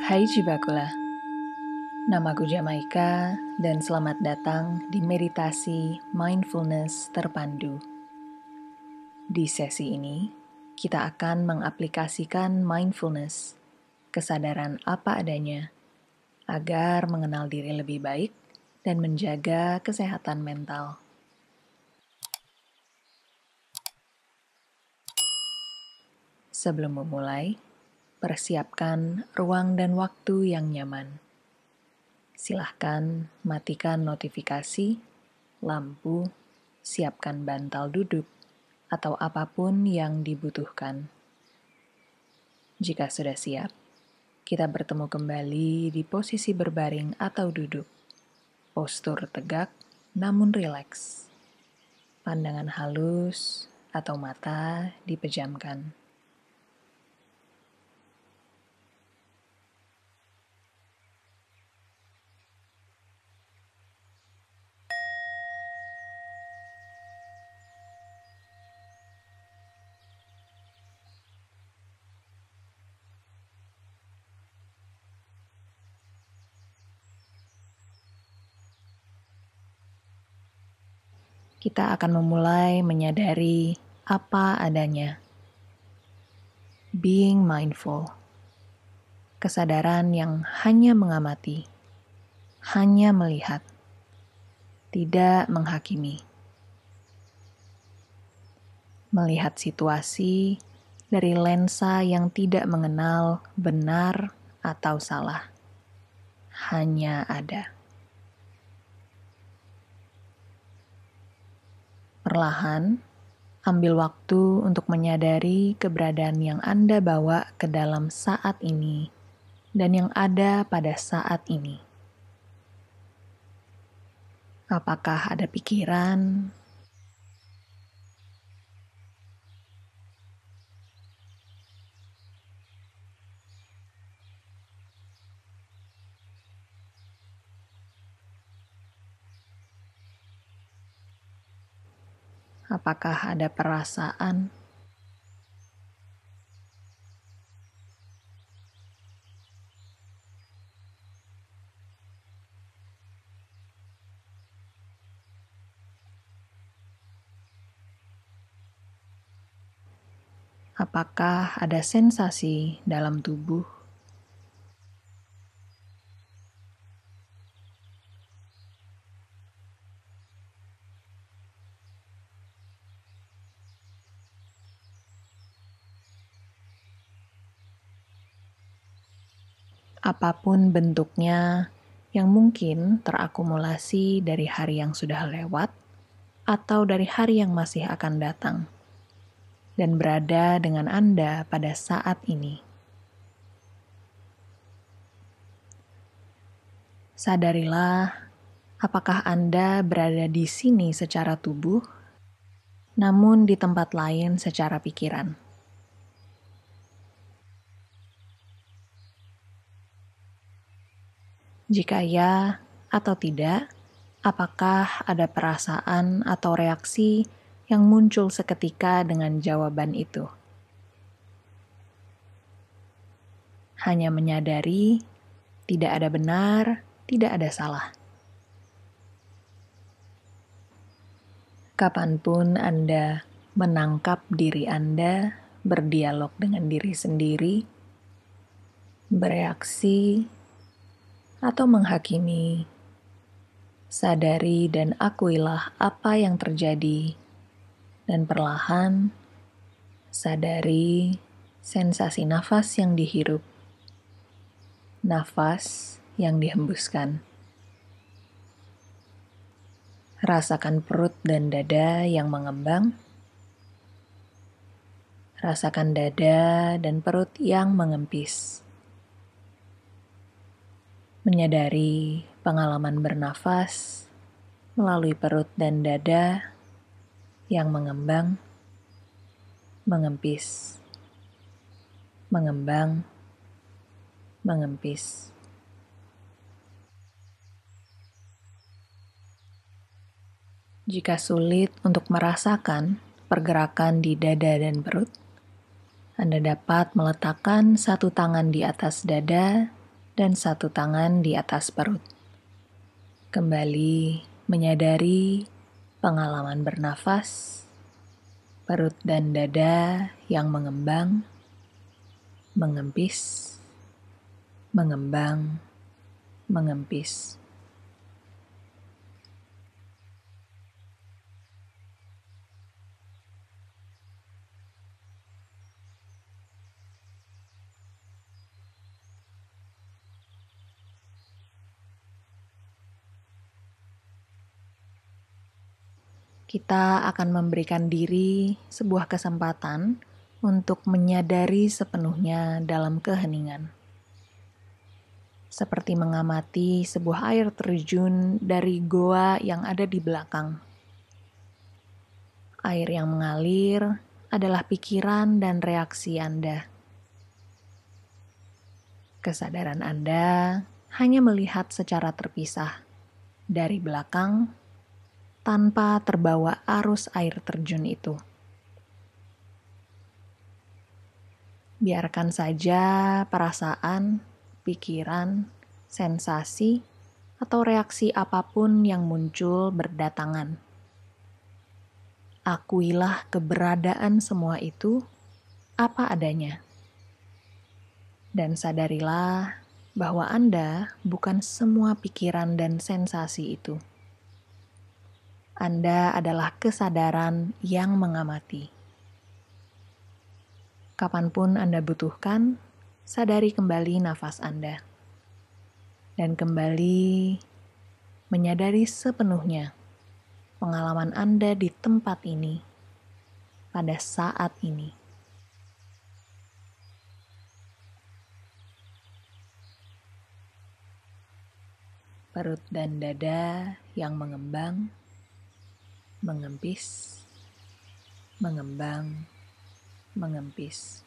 Hai Jibakula, namaku Jamaika dan selamat datang di meditasi mindfulness terpandu. Di sesi ini, kita akan mengaplikasikan mindfulness, kesadaran apa adanya, agar mengenal diri lebih baik dan menjaga kesehatan mental. Sebelum memulai, persiapkan ruang dan waktu yang nyaman. Silahkan matikan notifikasi, lampu, siapkan bantal duduk, atau apapun yang dibutuhkan. Jika sudah siap, kita bertemu kembali di posisi berbaring atau duduk. Postur tegak namun rileks. Pandangan halus atau mata dipejamkan. Kita akan memulai menyadari apa adanya. Being mindful. Kesadaran yang hanya mengamati, hanya melihat, tidak menghakimi. Melihat situasi dari lensa yang tidak mengenal benar atau salah. Hanya ada. Perlahan, ambil waktu untuk menyadari keberadaan yang Anda bawa ke dalam saat ini dan yang ada pada saat ini. Apakah ada pikiran? Apakah ada perasaan? Apakah ada sensasi dalam tubuh? Apapun bentuknya yang mungkin terakumulasi dari hari yang sudah lewat atau dari hari yang masih akan datang dan berada dengan Anda pada saat ini. Sadarilah apakah Anda berada di sini secara tubuh, namun di tempat lain secara pikiran. Jika ya atau tidak, apakah ada perasaan atau reaksi yang muncul seketika dengan jawaban itu? Hanya menyadari, tidak ada benar, tidak ada salah. Kapanpun Anda menangkap diri Anda berdialog dengan diri sendiri, bereaksi, atau menghakimi, sadari dan akuilah apa yang terjadi, dan perlahan sadari sensasi nafas yang dihirup, nafas yang dihembuskan. Rasakan perut dan dada yang mengembang. Rasakan dada dan perut yang mengempis. Menyadari pengalaman bernafas melalui perut dan dada yang mengembang, mengempis, mengembang, mengempis. Jika sulit untuk merasakan pergerakan di dada dan perut, Anda dapat meletakkan satu tangan di atas dada dan satu tangan di atas perut. Kembali menyadari pengalaman bernafas, perut dan dada yang mengembang, mengempis, mengembang, mengempis. Kita akan memberikan diri sebuah kesempatan untuk menyadari sepenuhnya dalam keheningan. Seperti mengamati sebuah air terjun dari goa yang ada di belakang. Air yang mengalir adalah pikiran dan reaksi Anda. Kesadaran Anda hanya melihat secara terpisah dari belakang tanpa terbawa arus air terjun itu. Biarkan saja perasaan, pikiran, sensasi, atau reaksi apapun yang muncul berdatangan. Akuilah keberadaan semua itu apa adanya. Dan sadarilah bahwa Anda bukan semua pikiran dan sensasi itu. Anda adalah kesadaran yang mengamati. Kapanpun Anda butuhkan, sadari kembali nafas Anda. Dan kembali menyadari sepenuhnya pengalaman Anda di tempat ini, pada saat ini. Perut dan dada yang mengembang, mengempis, mengembang, mengempis.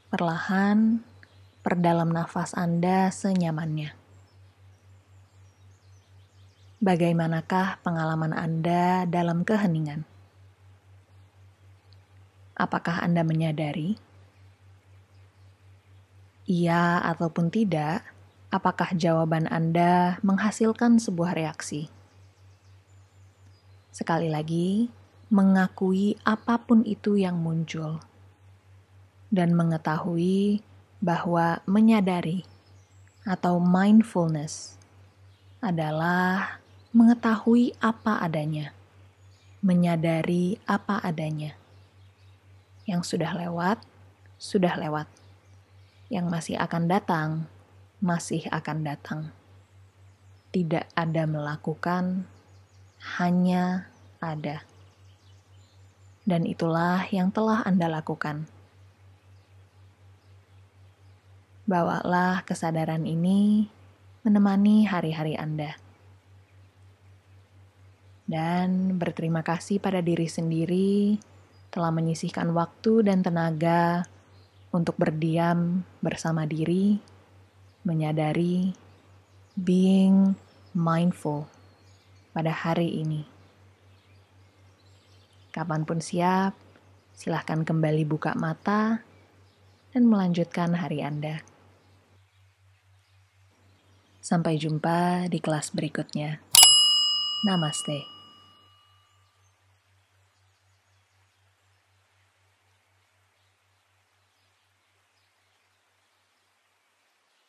Perlahan, perdalam nafas Anda senyamannya. Bagaimanakah pengalaman Anda dalam keheningan? Apakah Anda menyadari? Iya ataupun tidak, apakah jawaban Anda menghasilkan sebuah reaksi? Sekali lagi, mengakui apapun itu yang muncul, dan mengetahui bahwa menyadari atau mindfulness adalah mengetahui apa adanya, menyadari apa adanya. Yang sudah lewat, sudah lewat. Yang masih akan datang, masih akan datang. Tidak ada melakukan, hanya ada. Dan itulah yang telah Anda lakukan. Bawalah kesadaran ini menemani hari-hari Anda. Dan berterima kasih pada diri sendiri telah menyisihkan waktu dan tenaga untuk berdiam bersama diri, menyadari, being mindful pada hari ini. Kapanpun siap, silahkan kembali buka mata dan melanjutkan hari Anda. Sampai jumpa di kelas berikutnya. Namaste.